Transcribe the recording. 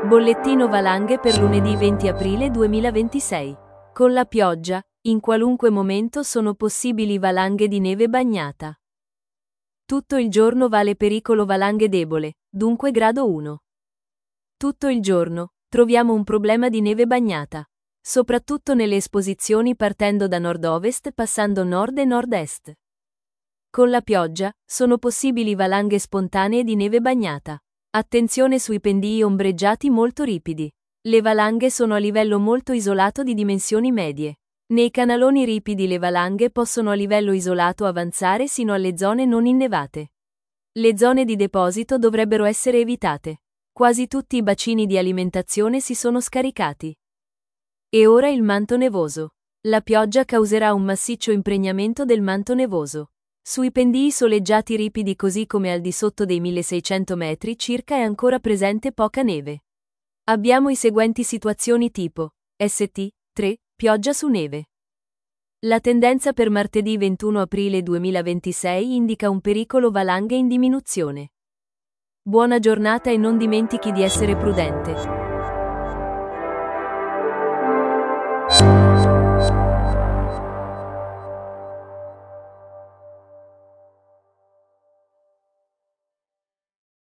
Bollettino valanghe per lunedì 20 aprile 2026. Con la pioggia, in qualunque momento sono possibili valanghe di neve bagnata. Tutto il giorno vale pericolo valanghe debole, dunque grado 1. Tutto il giorno, troviamo un problema di neve bagnata. Soprattutto nelle esposizioni partendo da nord-ovest passando nord e nord-est. Con la pioggia, sono possibili valanghe spontanee di neve bagnata. Attenzione sui pendii ombreggiati molto ripidi. Le valanghe sono a livello molto isolato di dimensioni medie. Nei canaloni ripidi le valanghe possono a livello isolato avanzare sino alle zone non innevate. Le zone di deposito dovrebbero essere evitate. Quasi tutti i bacini di alimentazione si sono scaricati. E ora il manto nevoso. La pioggia causerà un massiccio impregnamento del manto nevoso. Sui pendii soleggiati ripidi così come al di sotto dei 1600 metri circa è ancora presente poca neve. Abbiamo i seguenti situazioni tipo ST 3, pioggia su neve. La tendenza per martedì 21 aprile 2026 indica un pericolo valanghe in diminuzione. Buona giornata e non dimentichi di essere prudente.